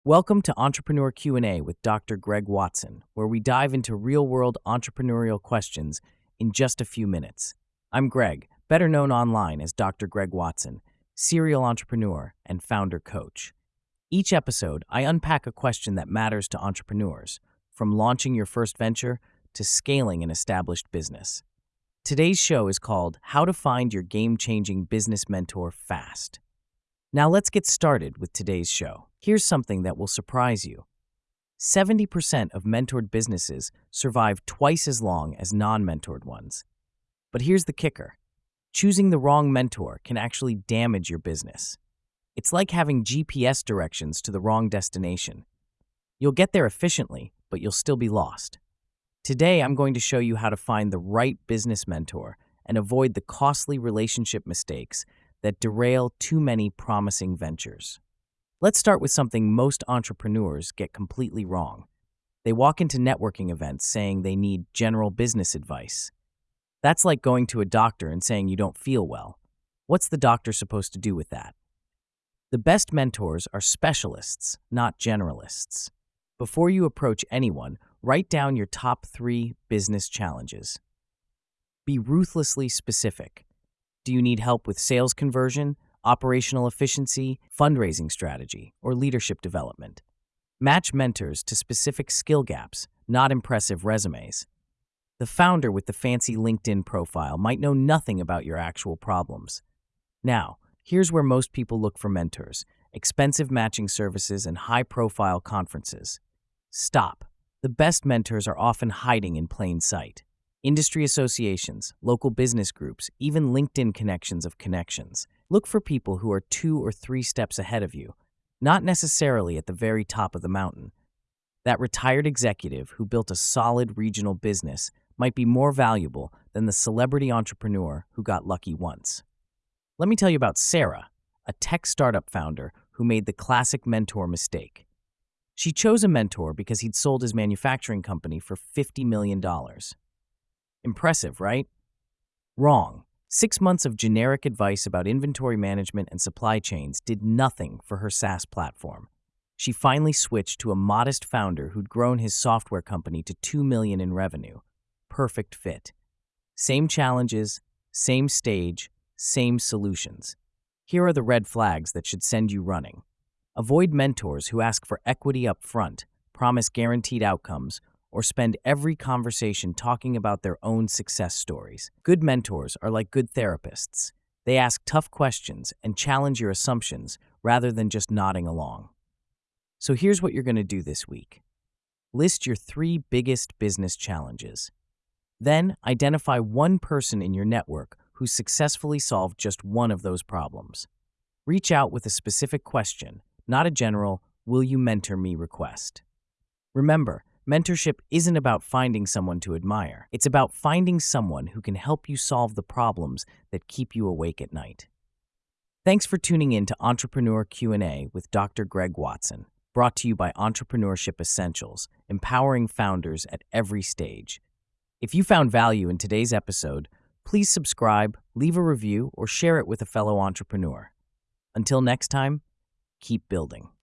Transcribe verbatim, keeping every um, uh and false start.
Welcome to Entrepreneur Q and A with Doctor Greg Watson, where we dive into real-world entrepreneurial questions in just a few minutes. I'm Greg, better known online as Doctor Greg Watson, serial entrepreneur and founder coach. Each episode, I unpack a question that matters to entrepreneurs, from launching your first venture to scaling an established business. Today's show is called How to Find Your Game-Changing Business Mentor Fast. Now let's get started with today's show. Here's something that will surprise you. seventy percent of mentored businesses survive twice as long as non-mentored ones. But here's the kicker. Choosing the wrong mentor can actually damage your business. It's like having G P S directions to the wrong destination. You'll get there efficiently, but you'll still be lost. Today, I'm going to show you how to find the right business mentor and avoid the costly relationship mistakes that derail too many promising ventures. Let's start with something most entrepreneurs get completely wrong. They walk into networking events saying they need general business advice. That's like going to a doctor and saying you don't feel well. What's the doctor supposed to do with that? The best mentors are specialists, not generalists. Before you approach anyone, write down your top three business challenges. Be ruthlessly specific. Do you need help with sales conversion, operational efficiency, fundraising strategy, or leadership development? Match mentors to specific skill gaps, not impressive resumes. The founder with the fancy LinkedIn profile might know nothing about your actual problems. Now, here's where most people look for mentors: expensive matching services and high-profile conferences. Stop. The best mentors are often hiding in plain sight. Industry associations, local business groups, even LinkedIn connections of connections. Look for people who are two or three steps ahead of you, not necessarily at the very top of the mountain. That retired executive who built a solid regional business might be more valuable than the celebrity entrepreneur who got lucky once. Let me tell you about Sarah, a tech startup founder who made the classic mentor mistake. She chose a mentor because he'd sold his manufacturing company for fifty million dollars. Impressive, right? Wrong. Six months of generic advice about inventory management and supply chains did nothing for her SaaS platform. She finally switched to a modest founder who'd grown his software company to two million dollars in revenue. Perfect fit. Same challenges, same stage, same solutions. Here are the red flags that should send you running. Avoid mentors who ask for equity up front, promise guaranteed outcomes, or spend every conversation talking about their own success stories. Good mentors are like good therapists. They ask tough questions and challenge your assumptions rather than just nodding along. So here's what you're going to do this week. List your three biggest business challenges. Then identify one person in your network who successfully solved just one of those problems. Reach out with a specific question, not a general, "Will you mentor me?" request. Remember, mentorship isn't about finding someone to admire. It's about finding someone who can help you solve the problems that keep you awake at night. Thanks for tuning in to Entrepreneur Q and A with Doctor Greg Watson, brought to you by Entrepreneurship Essentials, empowering founders at every stage. If you found value in today's episode, please subscribe, leave a review, or share it with a fellow entrepreneur. Until next time, keep building.